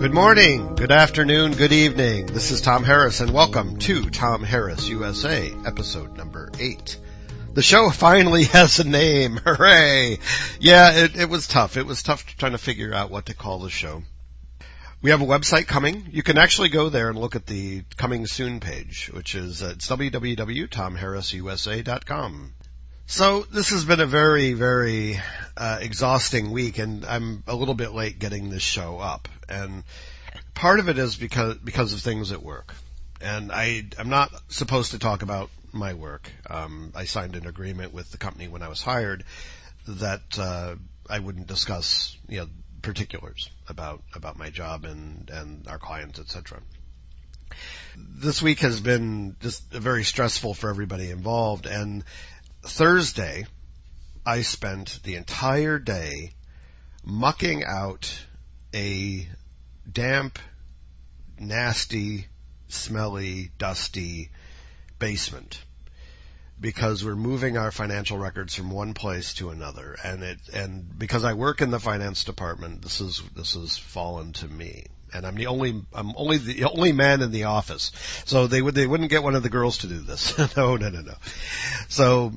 Good morning, good afternoon, good evening. This is Tom Harris, and welcome to Tom Harris USA, episode number 8. The show finally has a name. Hooray! Yeah, it was tough. It was tough trying to figure out what to call the show. We have a website coming. You can actually go there and look at the coming soon page, which is it's www.tomharrisusa.com. So this has been a very, very exhausting week, and I'm a little bit late getting this show up. And part of it is because of things at work. And I'm not supposed to talk about my work. I signed an agreement with the company when I was hired that I wouldn't discuss, particulars about my job and our clients, etc. This week has been just very stressful for everybody involved, and Thursday, I spent the entire day mucking out a damp, nasty, smelly, dusty basement because we're moving our financial records from one place to another, and because I work in the finance department, this has fallen to me. And I'm the only man in the office. So they wouldn't get one of the girls to do this. No. So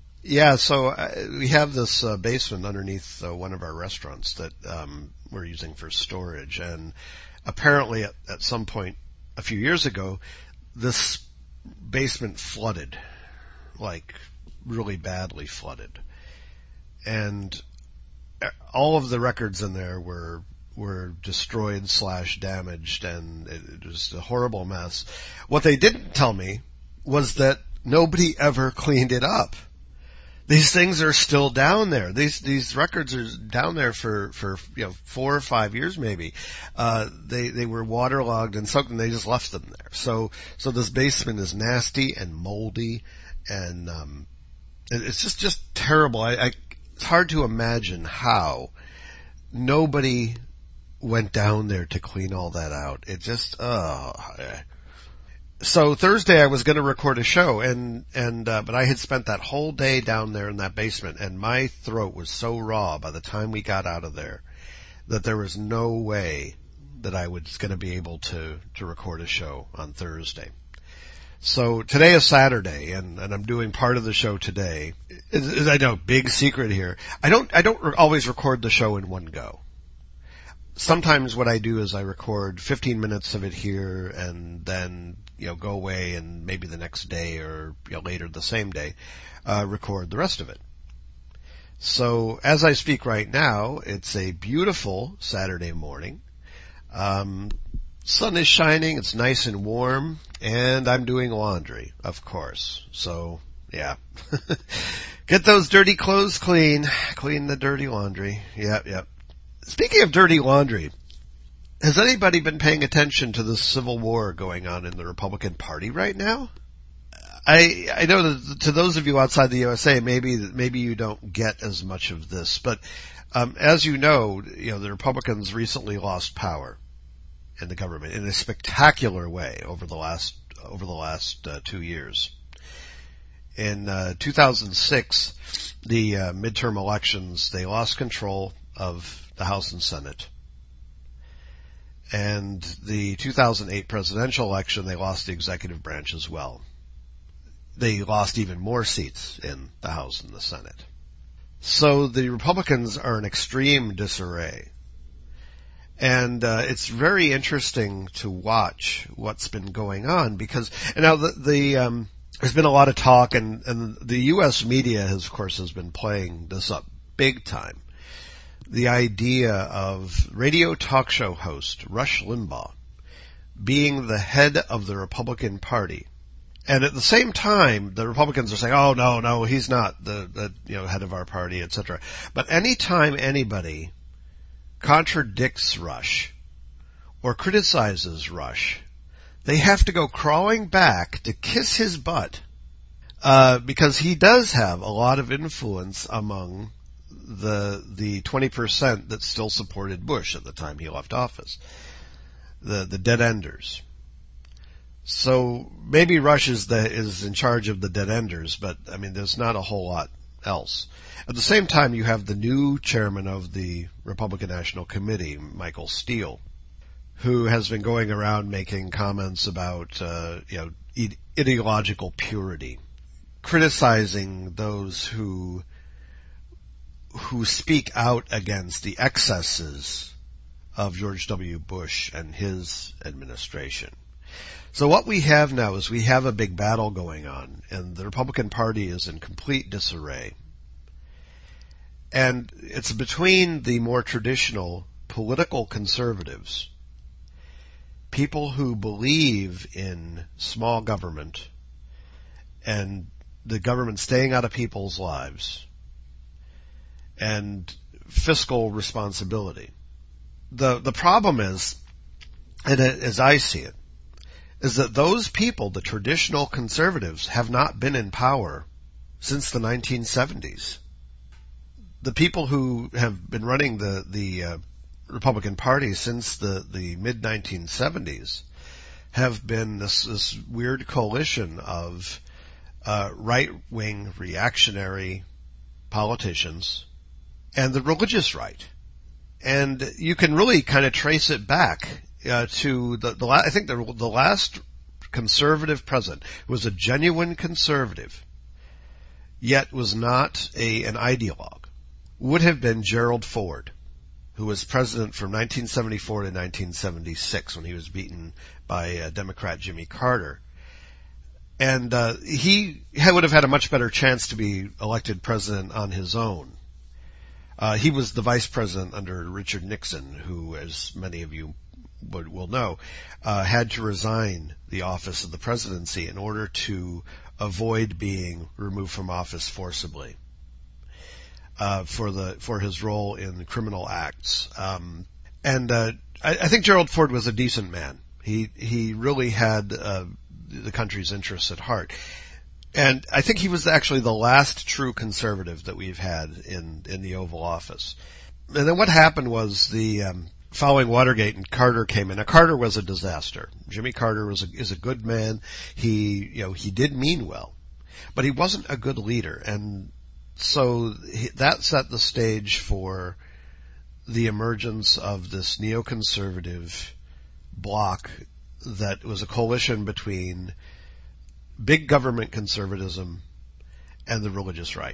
we have this basement underneath one of our restaurants that we're using for storage, and apparently at some point a few years ago, this basement flooded, like really badly flooded, and all of the records in there were destroyed / damaged, and it was a horrible mess. What they didn't tell me was that nobody ever cleaned it up. These things are still down there. These records are down there for 4 or 5 years maybe. They were waterlogged and soaked, and they just left them there. So this basement is nasty and moldy, and it's just terrible. It's hard to imagine how nobody went down there to clean all that out. It just So Thursday I was going to record a show, but I had spent that whole day down there in that basement, and my throat was so raw by the time we got out of there that there was no way that I was going to be able to record a show on Thursday. So today is Saturday, and I'm doing part of the show today. I know, big secret here. I don't always record the show in one go. Sometimes what I do is I record 15 minutes of it here and then, go away, and maybe the next day or later the same day, record the rest of it. So as I speak right now, it's a beautiful Saturday morning. Sun is shining, it's nice and warm, and I'm doing laundry, of course. So, yeah. Get those dirty clothes clean the dirty laundry. Yep. Speaking of dirty laundry, has anybody been paying attention to the civil war going on in the Republican Party right now? I know that to those of you outside the USA, maybe you don't get as much of this, but as you know, the Republicans recently lost power in the government in a spectacular way over the last 2 years. In 2006, the midterm elections, they lost control of the House and Senate. And the 2008 presidential election, they lost the executive branch as well. They lost even more seats in the House and the Senate. So the Republicans are in extreme disarray. And it's very interesting to watch what's been going on because, and now there's been a lot of talk, and the U.S. media has been playing this up big time. The idea of radio talk show host Rush Limbaugh being the head of the Republican Party. And at the same time, the Republicans are saying, oh, no, he's not the head of our party, etc. But anytime anybody contradicts Rush or criticizes Rush, they have to go crawling back to kiss his butt, because he does have a lot of influence among the 20% that still supported Bush at the time he left office, the dead enders. So maybe Rush is in charge of the dead enders, but I mean there's not a whole lot else. At the same time, you have the new chairman of the Republican National Committee, Michael Steele, who has been going around making comments about, ideological purity, criticizing those who speak out against the excesses of George W. Bush and his administration. So what we have now is we have a big battle going on, and the Republican Party is in complete disarray. And it's between the more traditional political conservatives, people who believe in small government and the government staying out of people's lives, and fiscal responsibility. The problem is, and as I see it, is that those people, the traditional conservatives, have not been in power since the 1970s. The people who have been running the Republican Party since the mid-1970s have been this weird coalition of right-wing reactionary politicians and the religious right. And you can really kind of trace it back to I think the last conservative president was a genuine conservative, yet was not an ideologue, would have been Gerald Ford, who was president from 1974 to 1976 when he was beaten by Democrat Jimmy Carter. And he would have had a much better chance to be elected president on his own. He was the vice president under Richard Nixon, who, as many of you will know, had to resign the office of the presidency in order to avoid being removed from office forcibly for his role in criminal acts. I think Gerald Ford was a decent man. He really had the country's interests at heart. And I think he was actually the last true conservative that we've had in the Oval Office. And then what happened was following Watergate and Carter came in. Now, Carter was a disaster. Jimmy Carter is a good man. He did mean well, but he wasn't a good leader. And so that set the stage for the emergence of this neoconservative bloc that was a coalition between big government conservatism and the religious right.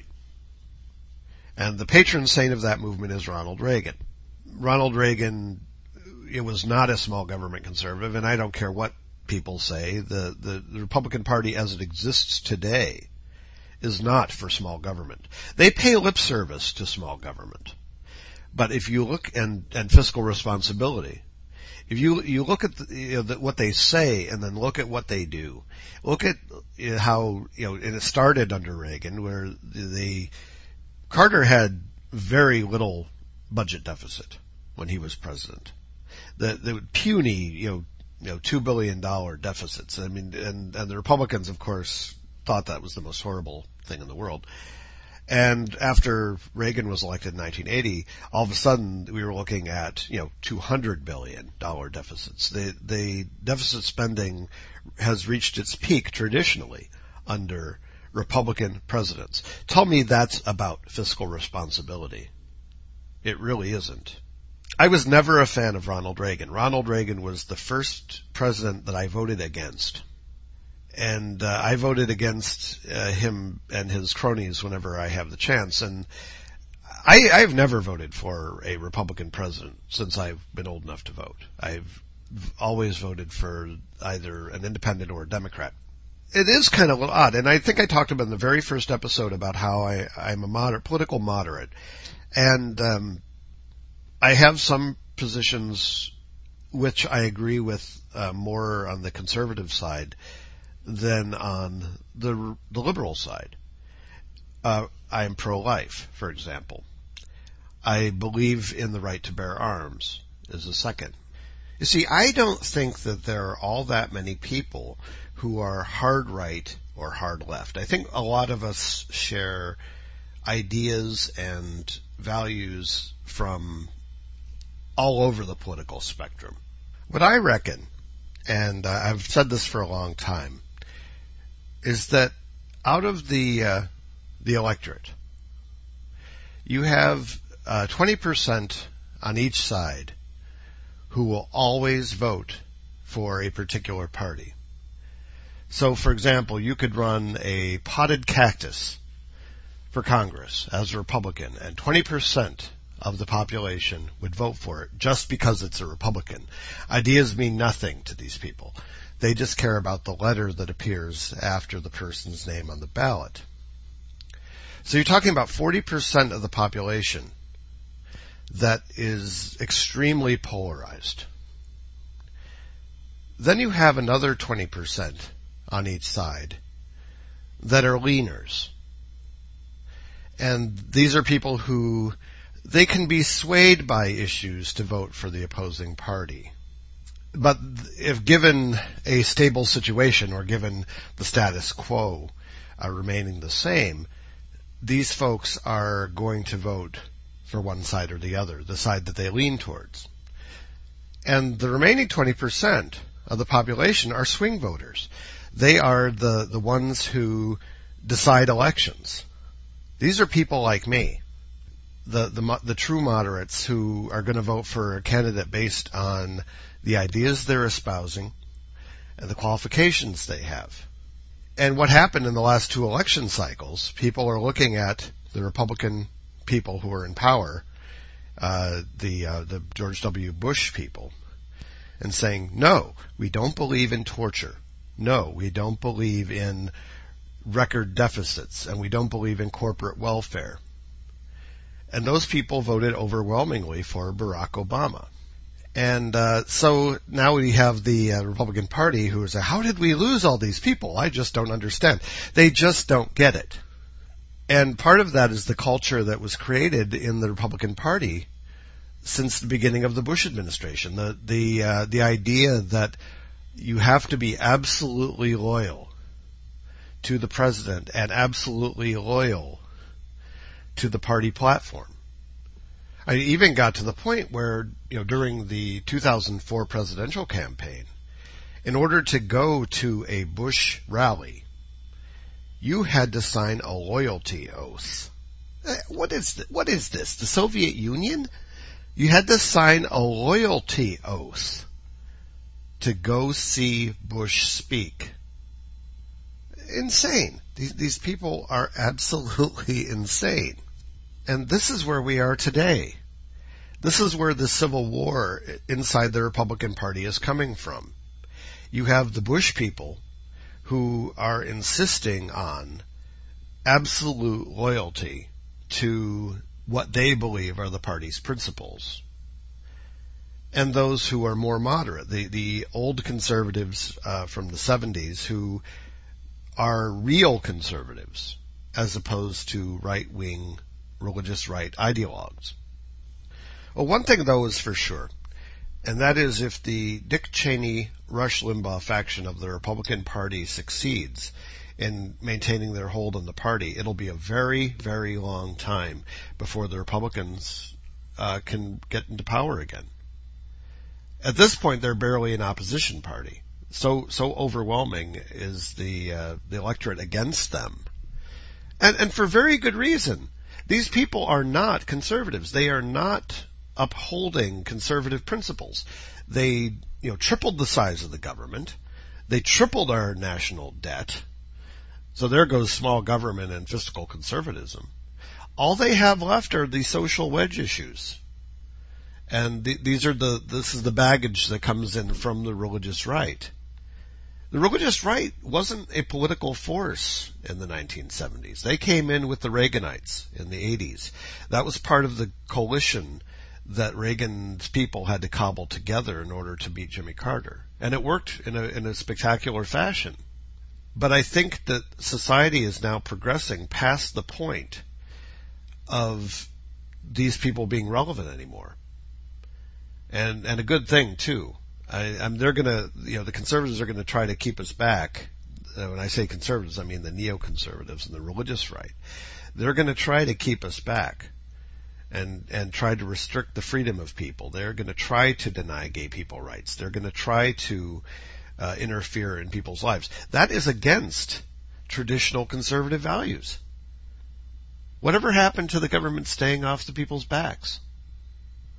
And the patron saint of that movement is Ronald Reagan. Ronald Reagan, it was not a small government conservative, and I don't care what people say. The Republican Party as it exists today is not for small government. They pay lip service to small government. But if you look and fiscal responsibility, if you look at what they say and then look at what they do, look at how, and it started under Reagan, where Carter had very little budget deficit when he was president. The puny, $2 billion deficits. I mean, and the Republicans, of course, thought that was the most horrible thing in the world. And after Reagan was elected in 1980, all of a sudden we were looking at, $200 billion deficits. The deficit spending has reached its peak traditionally under Republican presidents. Tell me that's about fiscal responsibility. It really isn't. I was never a fan of Ronald Reagan. Ronald Reagan was the first president that I voted against. And I voted against him and his cronies whenever I have the chance. And I've never voted for a Republican president since I've been old enough to vote. I've always voted for either an independent or a Democrat. It is kind of odd, and I think I talked about in the very first episode about how I'm a political moderate. And I have some positions which I agree with more on the conservative side than on the liberal side. I am pro-life, for example. I believe in the right to bear arms as a second. You see, I don't think that there are all that many people who are hard right or hard left. I think a lot of us share ideas and values from all over the political spectrum. What I reckon, and I've said this for a long time, is that out of the electorate, you have 20% on each side who will always vote for a particular party. So, for example, you could run a potted cactus for Congress as a Republican, and 20% of the population would vote for it just because it's a Republican. Ideas mean nothing to these people. They just care about the letter that appears after the person's name on the ballot. So you're talking about 40% of the population that is extremely polarized. Then you have another 20% on each side that are leaners. And these are people who, they can be swayed by issues to vote for the opposing party. But if given a stable situation or given the status quo remaining the same, these folks are going to vote for one side or the other, the side that they lean towards. And the remaining 20% of the population are swing voters. They are the ones who decide elections. These are people like me, the true moderates who are going to vote for a candidate based on the ideas they're espousing and the qualifications they have. And what happened in the last two election cycles, people are looking at the Republican people who are in power, the George W. Bush people, and saying, no, we don't believe in torture. No, we don't believe in record deficits, and we don't believe in corporate welfare. And those people voted overwhelmingly for Barack Obama. And so now we have the Republican Party who is, how did we lose all these people? I just don't understand. They just don't get it. And part of that is the culture that was created in the Republican Party since the beginning of the Bush administration. The idea that you have to be absolutely loyal to the president and absolutely loyal to the party platform. I even got to the point where, during the 2004 presidential campaign, in order to go to a Bush rally, you had to sign a loyalty oath. What is this? The Soviet Union? You had to sign a loyalty oath to go see Bush speak. Insane. These people are absolutely insane. And this is where we are today. This is where the civil war inside the Republican Party is coming from. You have the Bush people who are insisting on absolute loyalty to what they believe are the party's principles. And those who are more moderate, the old conservatives from the 70s who are real conservatives as opposed to right-wing religious right ideologues. Well, one thing, though, is for sure, and that is if the Dick Cheney, Rush Limbaugh faction of the Republican Party succeeds in maintaining their hold on the party, it'll be a very, very long time before the Republicans can get into power again. At this point, they're barely an opposition party. So overwhelming is the electorate against them. And for very good reason. These people are not conservatives. They are not upholding conservative principles. They, tripled the size of the government. They tripled our national debt. So there goes small government and fiscal conservatism. All they have left are the social wedge issues. And this is the baggage that comes in from the religious right. The religious right wasn't a political force in the 1970s. They came in with the Reaganites in the 80s. That was part of the coalition that Reagan's people had to cobble together in order to beat Jimmy Carter. And it worked in a spectacular fashion. But I think that society is now progressing past the point of these people being relevant anymore. And a good thing, too. They're gonna, the conservatives are gonna try to keep us back. When I say conservatives, I mean the neoconservatives and the religious right. They're gonna try to keep us back and try to restrict the freedom of people. They're gonna try to deny gay people rights. They're gonna try to interfere in people's lives. That is against traditional conservative values. Whatever happened to the government staying off the people's backs?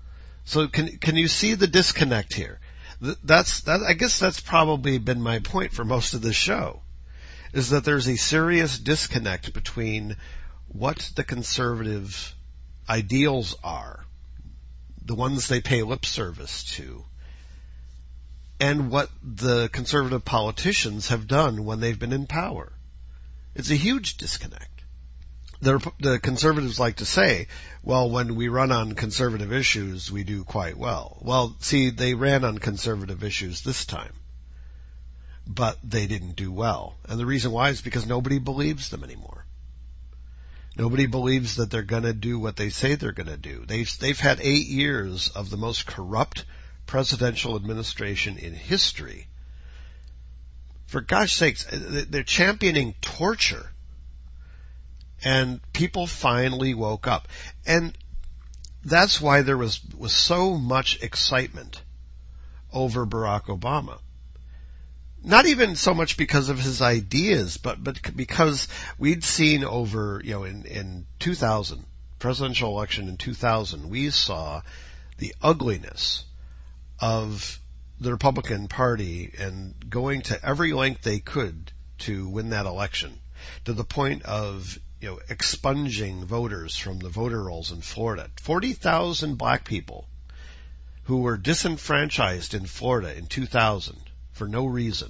So can you see the disconnect here? I guess that's probably been my point for most of this show, is that there's a serious disconnect between what the conservative ideals are, the ones they pay lip service to, and what the conservative politicians have done when they've been in power. It's a huge disconnect. The conservatives like to say, well, when we run on conservative issues, we do quite well. Well, see, they ran on conservative issues this time, but they didn't do well. And the reason why is because nobody believes them anymore. Nobody believes that they're going to do what they say they're going to do. They've had 8 years of the most corrupt presidential administration in history. For gosh sakes, they're championing torture. And people finally woke up. And that's why there was so much excitement over Barack Obama. Not even so much because of his ideas, but because we'd seen over, in 2000, presidential election in 2000, we saw the ugliness of the Republican Party and going to every length they could to win that election, to the point of expunging voters from the voter rolls in Florida. 40,000 black people who were disenfranchised in Florida in 2000 for no reason.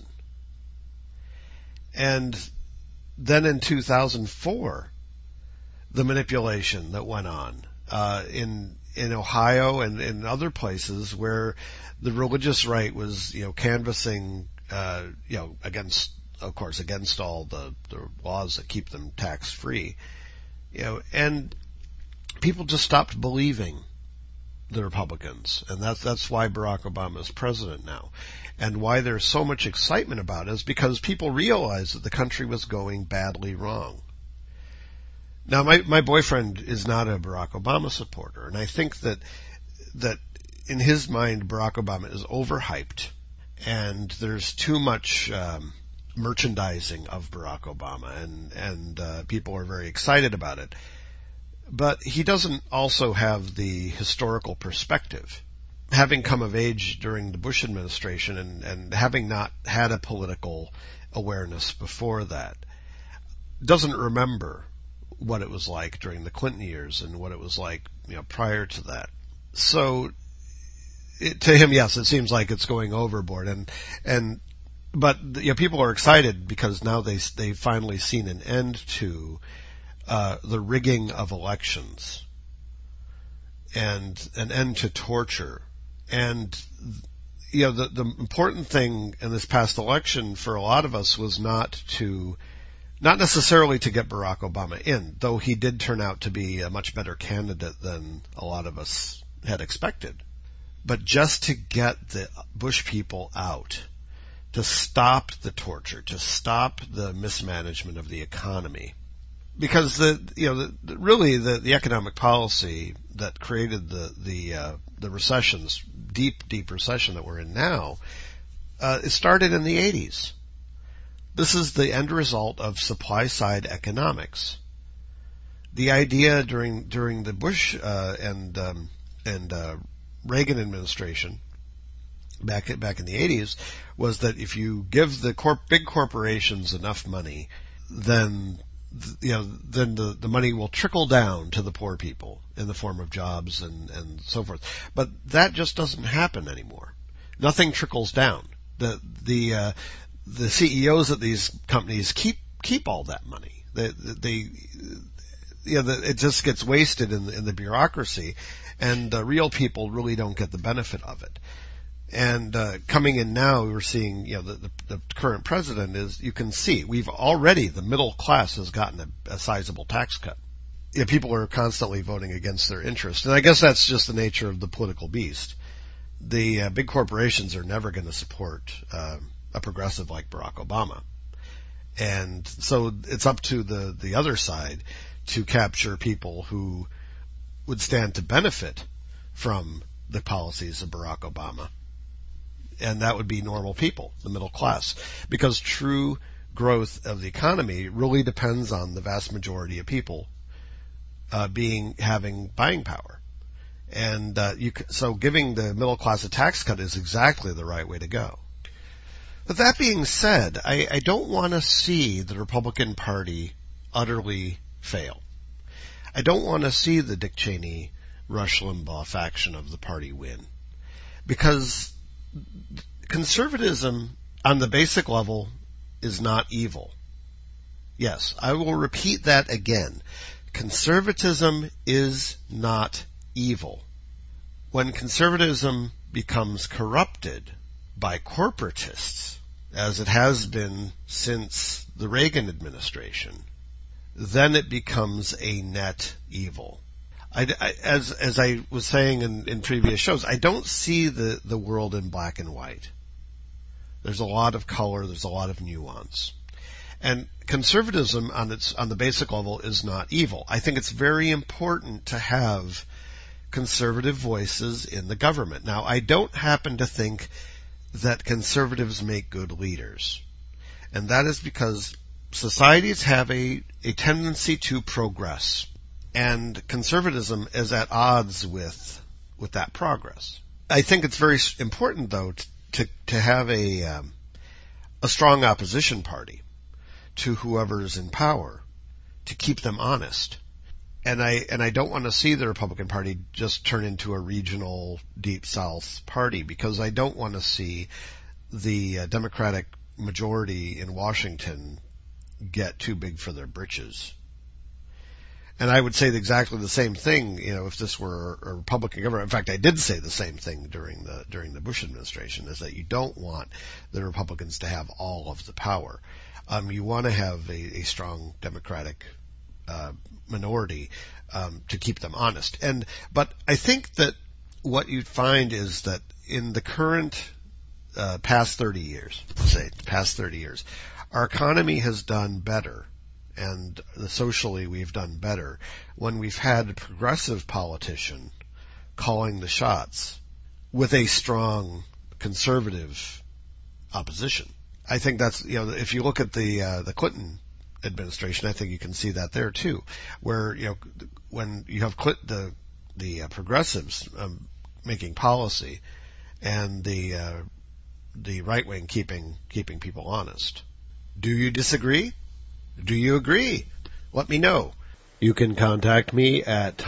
And then in 2004, the manipulation that went on in Ohio and in other places where the religious right was canvassing against, of course, against all the laws that keep them tax free, and people just stopped believing the Republicans, and that's why Barack Obama is president now, and why there's so much excitement about it is because people realized that the country was going badly wrong. Now, my boyfriend is not a Barack Obama supporter, and I think that in his mind Barack Obama is overhyped, and there's too much merchandising of Barack Obama, and people are very excited about it. But he doesn't also have the historical perspective. Having come of age during the Bush administration and having not had a political awareness before that, doesn't remember what it was like during the Clinton years and what it was like prior to that. So to him, yes, it seems like it's going overboard, but people are excited because now they've finally seen an end to the rigging of elections and an end to torture. And the important thing in this past election for a lot of us was not necessarily to get Barack Obama in, though he did turn out to be a much better candidate than a lot of us had expected, but just to get the Bush people out, to stop the torture, to stop the mismanagement of the economy. Because really the economic policy that created the recessions, deep recession that we're in now, it started in the 80s. This is the end result of supply side economics. The idea during the Bush and Reagan administration back in the 80s was that if you give the big corporations enough money, then the money will trickle down to the poor people in the form of jobs and so forth. But that just doesn't happen anymore. Nothing trickles down. The CEOs of these companies keep all that money. It just gets wasted in the bureaucracy, and real people really don't get the benefit of it. And coming in now, we're seeing the current president is, you can see we've already, the middle class has gotten a sizable tax cut. People are constantly voting against their interest, and I guess that's just the nature of the political beast. The big corporations are never going to support a progressive like Barack Obama, and so it's up to the other side to capture people who would stand to benefit from the policies of Barack Obama. And that would be normal people, the middle class, because true growth of the economy really depends on the vast majority of people having buying power. And so giving the middle class a tax cut is exactly the right way to go. But that being said, I don't want to see the Republican Party utterly fail. I don't want to see the Dick Cheney, Rush Limbaugh faction of the party win. Because conservatism on the basic level is not evil. Yes, I will repeat that again. Conservatism is not evil. When conservatism becomes corrupted by corporatists, as it has been since the Reagan administration, then it becomes a net evil. As I was saying in previous shows, I don't see the world in black and white. There's a lot of color, there's a lot of nuance. And conservatism on the basic level is not evil. I think it's very important to have conservative voices in the government. Now, I don't happen to think that conservatives make good leaders. And that is because societies have a tendency to progress. And conservatism is at odds with that progress. I think it's very important, though, to have a strong opposition party to whoever's in power, to keep them honest. And I don't want to see the Republican Party just turn into a regional Deep South party, because I don't want to see the Democratic majority in Washington get too big for their britches. And I would say exactly the same thing, if this were a Republican government. In fact, I did say the same thing during the Bush administration, is that you don't want the Republicans to have all of the power. You want to have a strong Democratic minority to keep them honest. But I think that what you'd find is that in the current past 30 years, our economy has done better, and socially we've done better when we've had a progressive politician calling the shots with a strong conservative opposition. I think that's, if you look at the Clinton administration, I think you can see that there too, where, when you have the progressives making policy and the right wing keeping people honest. Do you disagree? Do you agree? Let me know. You can contact me at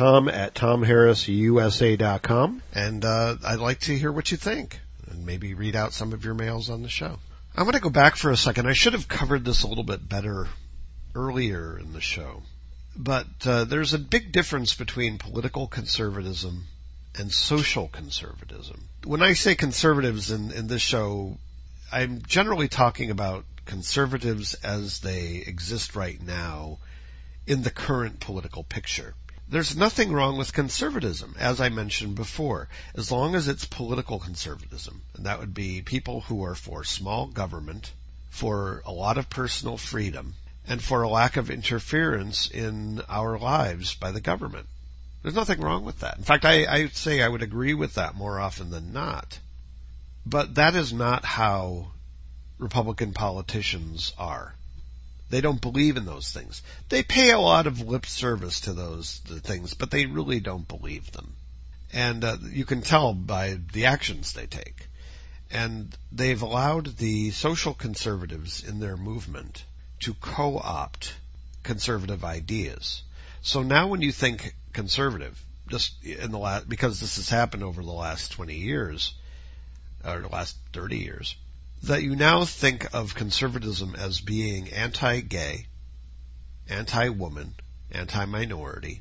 tom@tomharrisusa.com, and I'd like to hear what you think, and maybe read out some of your mails on the show. I'm going to go back for a second. I should have covered this a little bit better earlier in the show. But there's a big difference between political conservatism and social conservatism. When I say conservatives in this show, I'm generally talking about conservatives as they exist right now in the current political picture. There's nothing wrong with conservatism, as I mentioned before, as long as it's political conservatism. And that would be people who are for small government, for a lot of personal freedom, and for a lack of interference in our lives by the government. There's nothing wrong with that. In fact, I'd say I would agree with that more often than not. But that is not how Republican politicians are. They don't believe in those things. They pay a lot of lip service to the things, but they really don't believe them. And you can tell by the actions they take. And they've allowed the social conservatives in their movement to co-opt conservative ideas. So now when you think conservative, just because this has happened over the last 20 years, or the last 30 years, that you now think of conservatism as being anti-gay, anti-woman, anti-minority.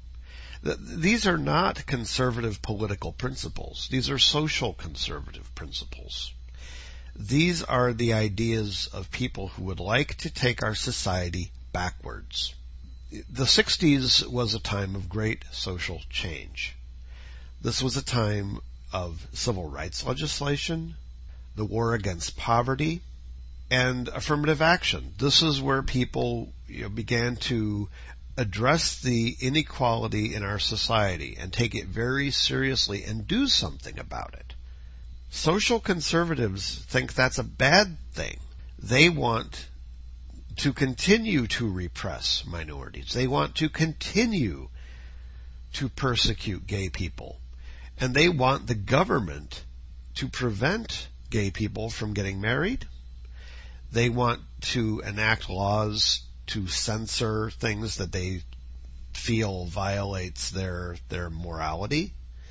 These are not conservative political principles. These are social conservative principles. These are the ideas of people who would like to take our society backwards. The 60s was a time of great social change. This was a time of civil rights legislation, the war against poverty, and affirmative action. This is where people began to address the inequality in our society and take it very seriously and do something about it. Social conservatives think that's a bad thing. They want to continue to repress minorities. They want to continue to persecute gay people And they want the government to prevent gay people from getting married. They want to enact laws to censor things that they feel violates their morality.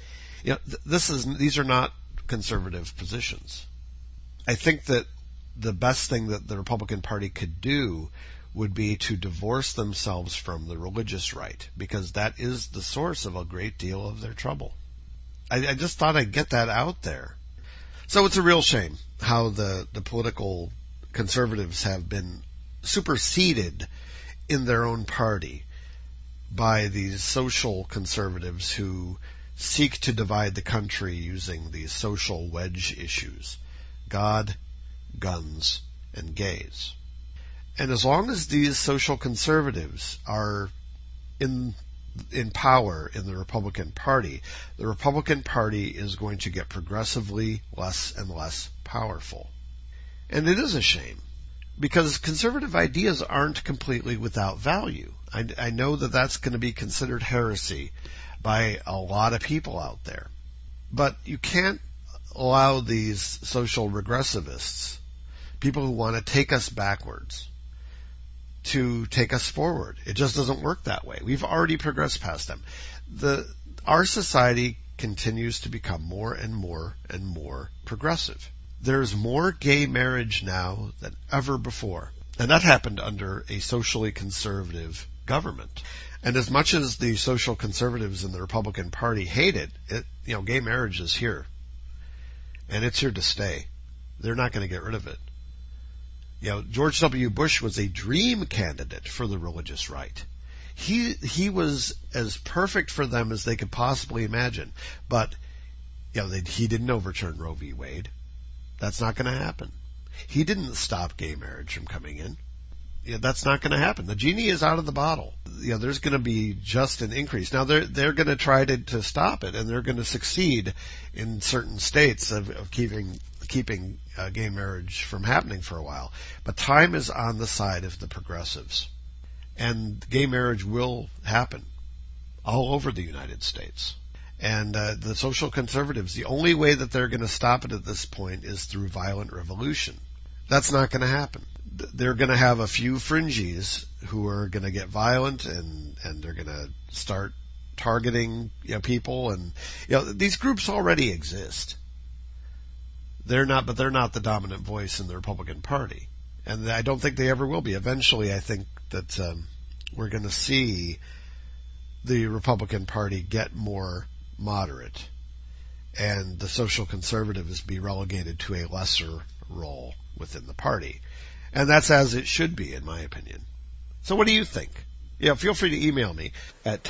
These are not conservative positions. I think that the best thing that the Republican Party could do would be to divorce themselves from the religious right, because that is the source of a great deal of their trouble. I just thought I'd get that out there. So it's a real shame how the political conservatives have been superseded in their own party by these social conservatives who seek to divide the country using these social wedge issues: God, guns, and gays. And as long as these social conservatives are in power in the Republican Party is going to get progressively less and less powerful. And it is a shame, because conservative ideas aren't completely without value. I know that that's going to be considered heresy by a lot of people out there. But you can't allow these social regressivists, people who want to take us backwards, to take us forward. It just doesn't work that way. We've already progressed past them. Our society continues to become more and more and more progressive. There's more gay marriage now than ever before. And that happened under a socially conservative government. And as much as the social conservatives in the Republican Party hate it, gay marriage is here. And it's here to stay. They're not going to get rid of it. George W. Bush was a dream candidate for the religious right. He was as perfect for them as they could possibly imagine. But, he didn't overturn Roe v. Wade. That's not going to happen. He didn't stop gay marriage from coming in. That's not going to happen. The genie is out of the bottle. There's going to be just an increase. Now they're going to try to stop it, and they're going to succeed in certain states of keeping gay marriage from happening for a while. But time is on the side of the progressives. And gay marriage will happen all over the United States. And the social conservatives, the only way that they're going to stop it at this point is through violent revolution. That's not going to happen. They're going to have a few fringies who are going to get violent, and they're going to start targeting people. And these groups already exist. They're not the dominant voice in the Republican Party, and I don't think they ever will be. Eventually, I think that we're going to see the Republican Party get more moderate, and the social conservatives be relegated to a lesser role within the party. And that's as it should be, in my opinion. So what do you think? Feel free to email me at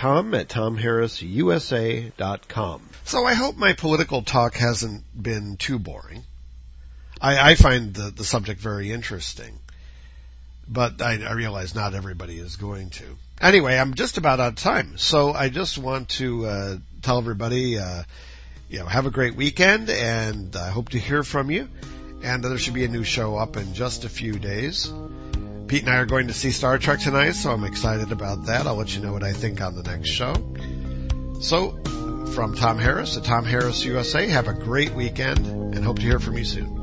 tom@tomharrisusa.com. So I hope my political talk hasn't been too boring. I find the subject very interesting, but I realize not everybody is going to. Anyway, I'm just about out of time, so I just want to tell everybody, have a great weekend, and I hope to hear from you. And there should be a new show up in just a few days. Pete and I are going to see Star Trek tonight, so I'm excited about that. I'll let you know what I think on the next show. So, from Tom Harris at Tom Harris USA, have a great weekend, and hope to hear from you soon.